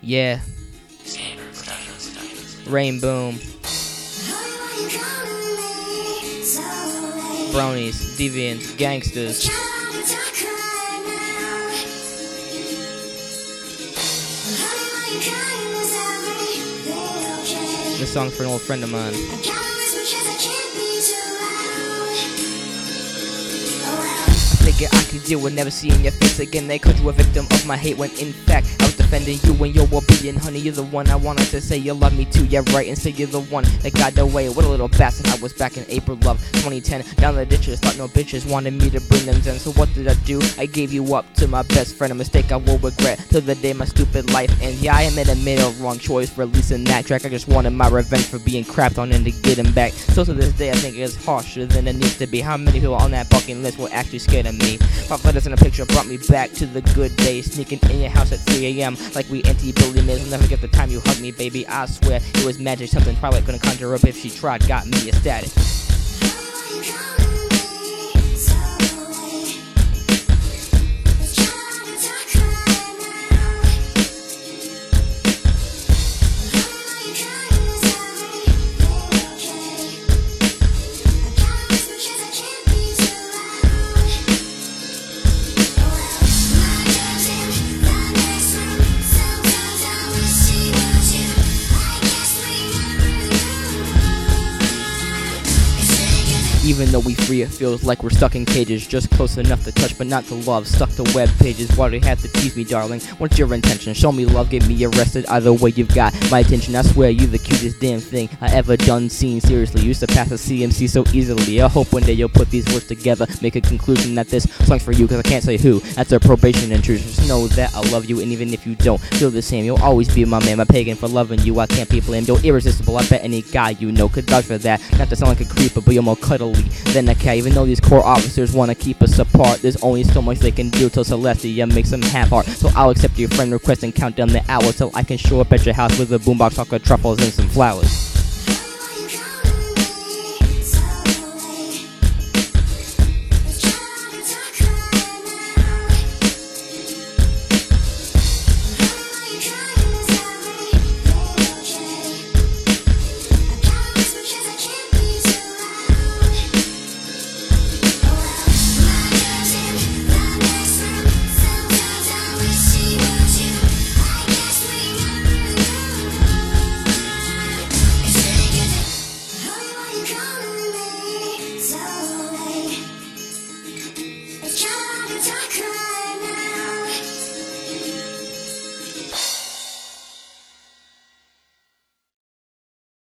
Yeah. Rain Boom. Bronies, Deviants, Gangsters. This song's for an old friend of mine. Nigga, I could deal with never seeing your face again. They called you a victim of my hate when in fact I was defending you and your well-being. Honey, you're the one I wanted to say you love me too. Yeah, right, and say you're the one that got away. What a little bastard I was back in April of 2010. Down the ditches, thought no bitches wanted me to bring them in. So what did I do? I gave you up to my best friend. A mistake I will regret till the day my stupid life ends. Yeah, I admit I made a wrong choice for releasing that track. I just wanted my revenge for being crapped on and to get him back. So to this day I think it's harsher than it needs to be. How many people on that fucking list were actually scared of me? 5 letters in a picture brought me back to the good days. Sneaking in your house at 3 a.m. like we anti-bully mids. I'll never get the time you hugged me, baby. I swear it was magic. Something Twilight couldn't conjure up if she tried. Got me ecstatic. Even though we free, it feels like we're stuck in cages. Just close enough to touch, but not to love. Stuck to web pages. Why do you have to tease me, darling? What's your intention? Show me love, get me arrested. Either way, you've got my attention. I swear, you the cutest damn thing I ever done seen. Seriously, used to pass a CMC so easily. I hope one day you'll put these words together. Make a conclusion that this song's for you, cause I can't say who. That's a probation intrusion. Just know that I love you, and even if you don't feel the same, you'll always be my man. My pagan for loving you, I can't be blamed. You're irresistible, I bet any guy you know could vouch for that. Not to sound like a creeper, but you're more cuddly than a cat. Even though these core officers wanna keep us apart, there's only so much they can do till Celestia makes them half-heart. So I'll accept your friend request and count down the hours till I can show up at your house with a boombox, chocolate truffles, and some flowers.